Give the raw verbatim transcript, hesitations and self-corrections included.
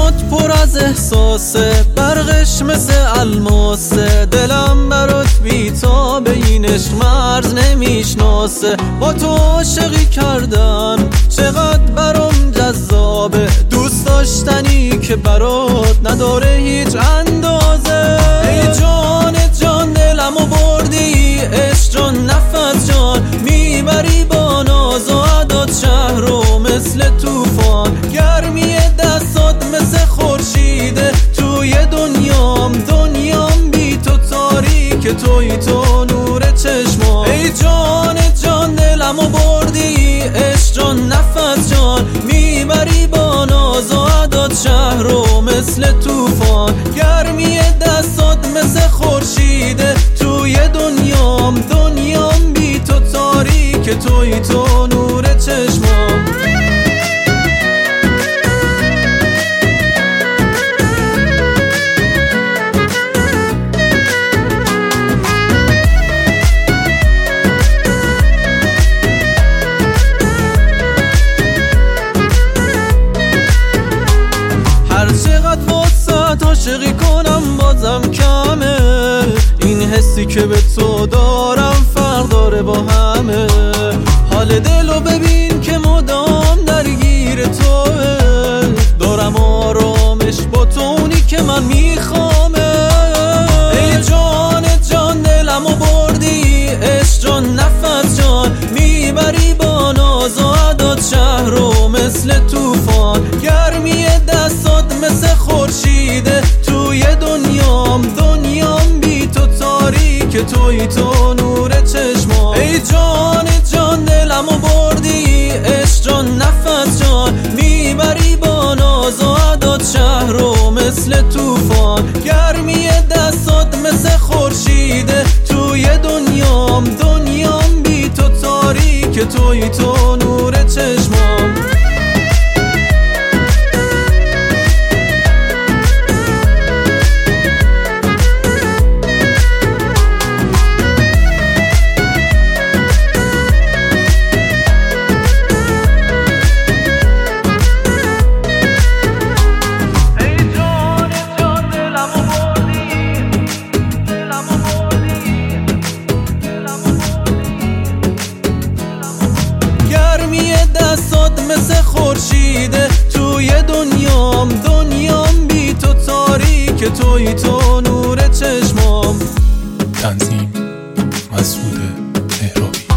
چشمات پر از احساسه، برقش مثل الماسه، دلم برات بی‌تابه، این عشق مرز نمیشناسه. با تو عاشقی کردن چقدر برام جذابه، دوست داشتنی که برات نداره هیچ اندازه. ای جان جان دلمو بردی، عشق جان نفس جان، میبری با ناز و عداد شهر رو مثل طوفان. گرمی دستات مثل خورشیده، توی دنیام دنیام بی تو تاریک، توی تو نور چشمام. ای جان جان دلمو بردی، عشق جان نفس جان، میبری با ناز و عداد شهر رو مثل طوفان. گرمی دستات مثل خورشیده، توی دنیام دنیام بی تو تاریک، توی تو نور چشمام. هر چقدر واسه عاشقی کنم بازم کمه، این حسی که به تو دارم فرق داره با همه. حال دلو ببین که مدام درگیر توه، دارم آرامش با تو اونی که من میخوامه. ای جان جان دلمو بردی، عشق جان نفس جان، میبری با ناز و عداد شهر رو مثل طوفان. گرمی دستات مثل خورشیده، توی دنیام دنیام بی تو تاریک، توی تو نور چشمام. ای جان جان دلمو بردی، عشق جان نفس جان، میبری با ناز و عداد شهر رو مثل طوفان. گرمی دستات مثل خورشیده، توی دنیام دنیام بی تو تاریک، توی تو نور چشمام. دستات مثل خورشیده، توی دنیام دنیام بی تو تاریک، توی تو نور چشمام. تنظیم مسعود مهرابی.